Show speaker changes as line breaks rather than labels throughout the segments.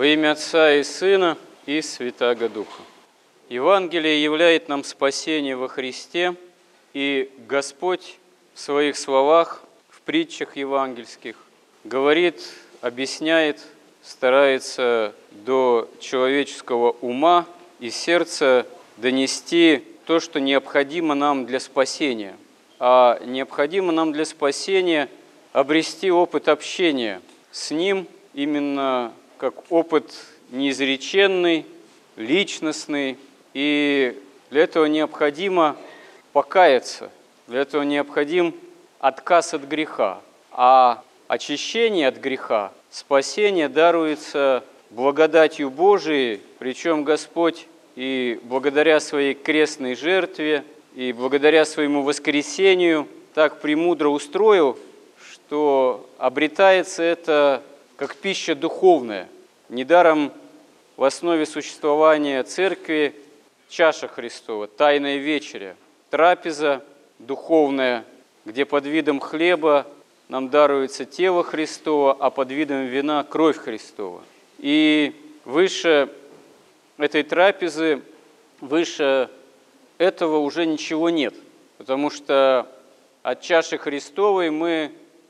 Во имя Отца и Сына и Святаго Духа. Евангелие являет нам спасение во Христе, и Господь в своих словах, в притчах евангельских, говорит, объясняет, старается до человеческого ума и сердца донести то, что необходимо нам для спасения. А необходимо нам для спасения обрести опыт общения с Ним, именно как опыт неизреченный, личностный. И для этого необходимо покаяться, для этого необходим отказ от греха. А очищение от греха, спасение даруется благодатью Божией, причем Господь и благодаря своей крестной жертве, и благодаря своему воскресению так премудро устроил, что обретается это как пища духовная. Недаром в основе существования Церкви чаша Христова, Тайная вечеря, трапеза духовная, где под видом хлеба нам даруется тело Христово, а под видом вина – кровь Христова. И выше этой трапезы, выше этого уже ничего нет, потому что от чаши Христовой мы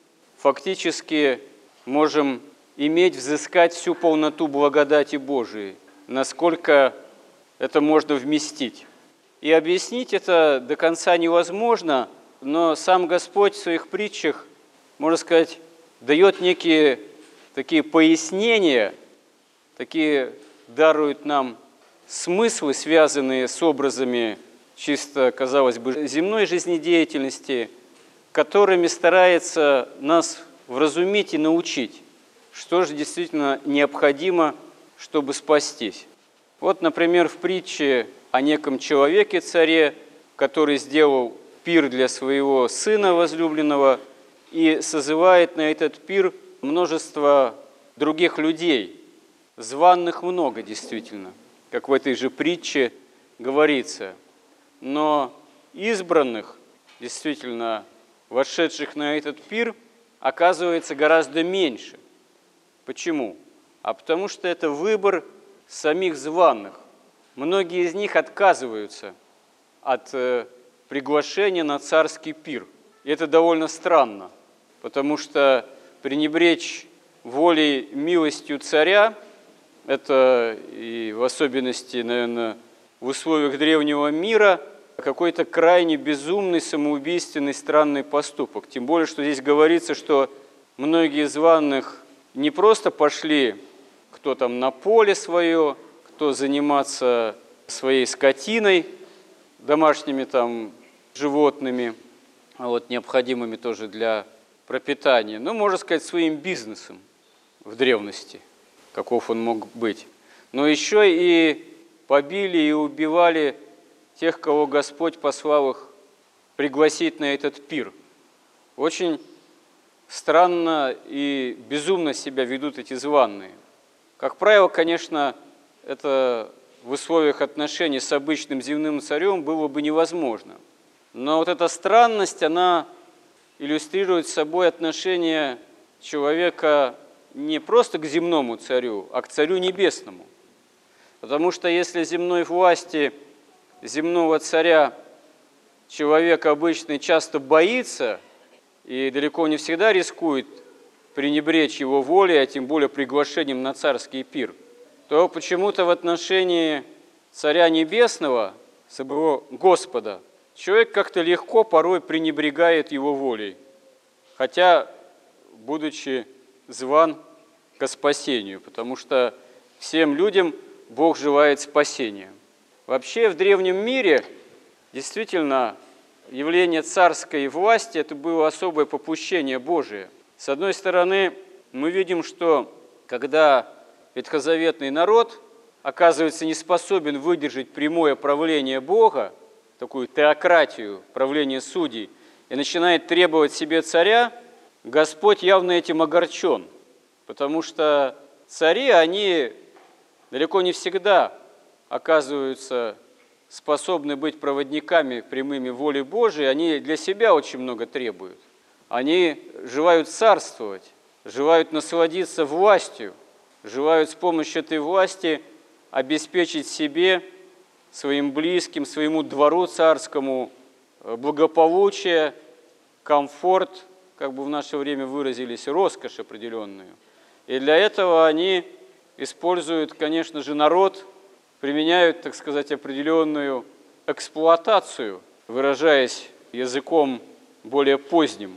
фактически можем взыскать всю полноту благодати Божией, насколько это можно вместить. И объяснить это до конца невозможно, но сам Господь в своих притчах, можно сказать, дает некие такие пояснения, такие дарует нам смыслы, связанные с образами чисто, казалось бы, земной жизнедеятельности, которыми старается нас вразумить и научить, что же действительно необходимо, чтобы спастись. Вот, например, в притче о неком человеке-царе, который сделал пир для своего сына возлюбленного и созывает на этот пир множество других людей. Званых много, действительно, как в этой же притче говорится. Но избранных, действительно, вошедших на этот пир, оказывается гораздо меньше. Почему? А потому что это выбор самих званых. Многие из них отказываются от приглашения на царский пир. И это довольно странно, потому что пренебречь волей, милостью царя, это и в особенности, наверное, в условиях древнего мира, какой-то крайне безумный, самоубийственный, странный поступок. Тем более, что здесь говорится, что многие званых не просто пошли, кто там на поле свое, кто заниматься своей скотиной, домашними там животными, необходимыми тоже для пропитания, но, можно сказать, своим бизнесом в древности, каков он мог быть. Но еще и побили и убивали тех, кого Господь послал их пригласить на этот пир. Очень странно и безумно себя ведут эти званые. Как правило, конечно, это в условиях отношений с обычным земным царем было бы невозможно. Но вот эта странность, она иллюстрирует собой отношение человека не просто к земному царю, а к царю небесному. Потому что если земной власти, земного царя человек обычный часто боится и далеко не всегда рискует пренебречь его волей, а тем более приглашением на царский пир, то почему-то в отношении Царя Небесного, самого Господа, человек как-то легко порой пренебрегает его волей, хотя, будучи зван ко спасению, потому что всем людям Бог желает спасения. Вообще в древнем мире действительно явление царской власти – это было особое попущение Божие. С одной стороны, мы видим, что когда ветхозаветный народ оказывается не способен выдержать прямое правление Бога, такую теократию, правление судей, и начинает требовать себе царя, Господь явно этим огорчен, потому что цари, они далеко не всегда оказываются способны быть проводниками прямыми воли Божией, они для себя очень много требуют. Они желают царствовать, желают насладиться властью, желают с помощью этой власти обеспечить себе, своим близким, своему двору царскому благополучие, комфорт, как бы в наше время выразились, роскошь определенную. И для этого они используют, конечно же, народ, применяют, так сказать, определенную эксплуатацию, выражаясь языком более поздним,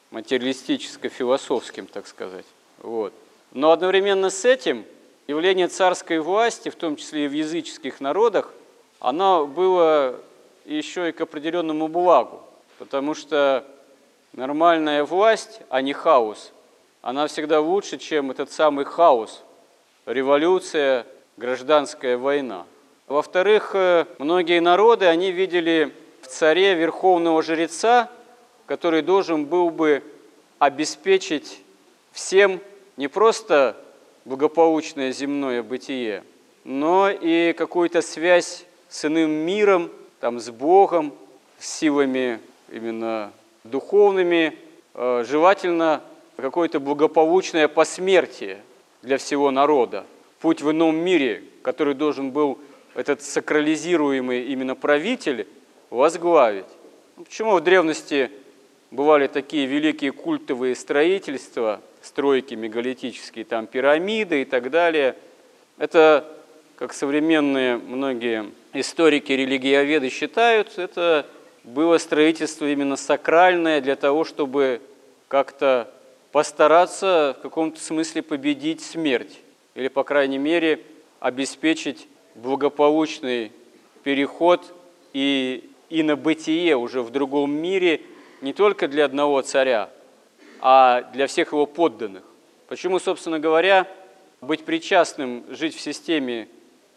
материалистическо-философским, так сказать. Вот. Но одновременно с этим явление царской власти, в том числе и в языческих народах, оно было еще и к определенному благу, потому что нормальная власть, а не хаос, она всегда лучше, чем этот самый хаос, революция, гражданская война. Во-вторых, многие народы, они видели в царе верховного жреца, который должен был бы обеспечить всем не просто благополучное земное бытие, но и какую-то связь с иным миром, там, с Богом, с силами именно духовными, желательно какое-то благополучное посмертие для всего народа, путь в ином мире, который должен был этот сакрализируемый именно правитель возглавить. Почему в древности бывали такие великие культовые строительства, стройки мегалитические, там пирамиды и так далее? Это, как современные многие историки, религиоведы считают, это было строительство именно сакральное для того, чтобы как-то постараться в каком-то смысле победить смерть или, по крайней мере, обеспечить благополучный переход и на бытие уже в другом мире не только для одного царя, а для всех его подданных. Почему, собственно говоря, быть причастным, жить в системе,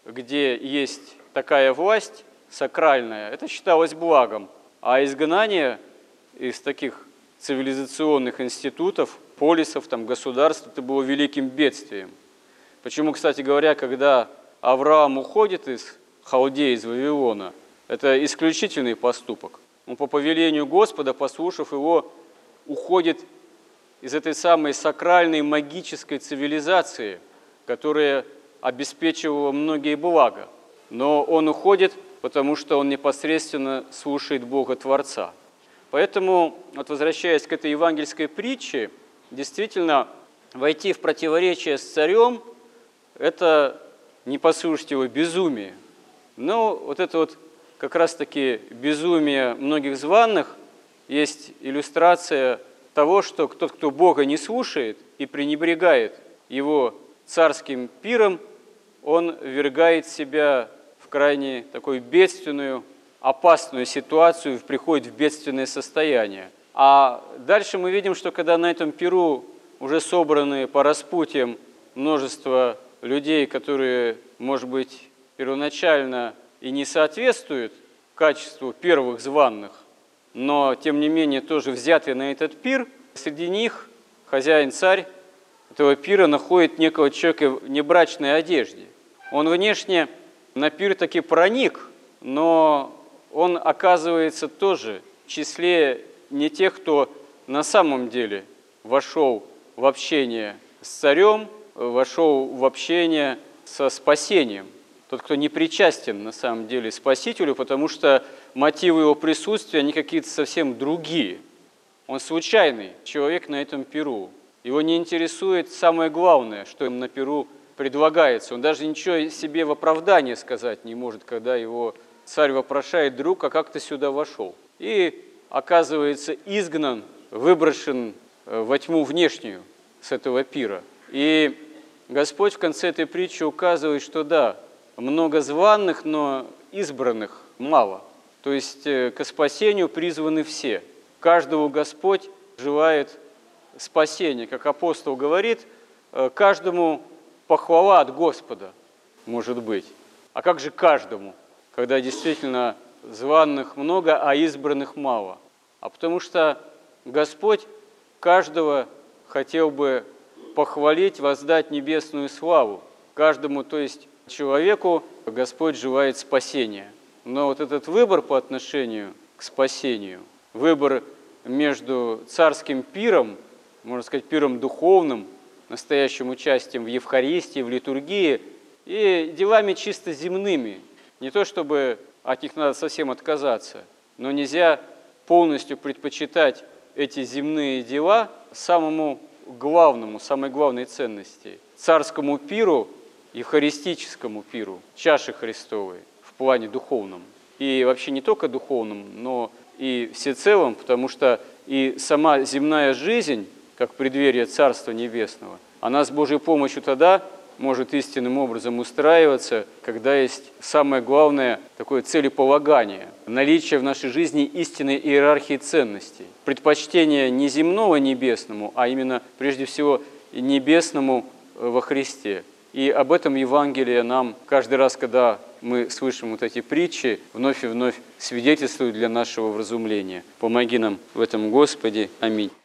где есть такая власть сакральная, это считалось благом, а изгнание из таких цивилизационных институтов, полисов, там, государств, это было великим бедствием. Почему, кстати говоря, когда Авраам уходит из Халдеи, из Вавилона, это исключительный поступок. Он по повелению Господа, послушав его, уходит из этой самой сакральной магической цивилизации, которая обеспечивала многие блага. Но он уходит, потому что он непосредственно слушает Бога Творца. Поэтому, вот возвращаясь к этой евангельской притче, действительно, войти в противоречие с царем – это не послушать его безумие. Но вот это вот как раз-таки безумие многих званых есть иллюстрация того, что тот, кто Бога не слушает и пренебрегает его царским пиром, он ввергает себя в крайне такую бедственную, опасную ситуацию, приходит в бедственное состояние. А дальше мы видим, что когда на этом пиру уже собраны по распутьям множество людей, которые, может быть, первоначально и не соответствуют качеству первых званых, но, тем не менее, тоже взяты на этот пир, среди них хозяин-царь этого пира находит некого человека в небрачной одежде. Он внешне на пир таки проник, но он оказывается тоже в числе не тех, кто на самом деле вошел в общение с царем, вошел в общение со спасением. Тот, кто не причастен на самом деле Спасителю, потому что мотивы его присутствия, они какие-то совсем другие. Он случайный человек на этом пиру. Его не интересует самое главное, что им на пиру предлагается. Он даже ничего себе в оправдание сказать не может, когда его царь вопрошает: друг, а как ты сюда вошел? И оказывается изгнан, выброшен во тьму внешнюю с этого пира. И Господь в конце этой притчи указывает, что да, много званых, но избранных мало. То есть к спасению призваны все. Каждому Господь желает спасения. Как апостол говорит, каждому похвала от Господа может быть. А как же каждому, когда действительно званых много, а избранных мало? А потому что Господь каждого хотел бы похвалить, воздать небесную славу. Каждому, то есть человеку, Господь желает спасения. Но вот этот выбор по отношению к спасению, выбор между царским пиром, можно сказать, пиром духовным, настоящим участием в Евхаристии, в литургии и делами чисто земными. Не то чтобы от них надо совсем отказаться, но нельзя полностью предпочитать эти земные дела самому главному, самой главной ценности – царскому пиру, евхаристическому пиру, чаше Христовой в плане духовном. И вообще не только духовном, но и всецелом, потому что и сама земная жизнь, как преддверие Царства Небесного, она с Божьей помощью тогда может истинным образом устраиваться, когда есть самое главное такое целеполагание, наличие в нашей жизни истинной иерархии ценностей, предпочтение не земного небесному, а именно прежде всего небесному во Христе. И об этом Евангелие нам каждый раз, когда мы слышим вот эти притчи, вновь и вновь свидетельствует для нашего вразумления. Помоги нам в этом, Господи. Аминь.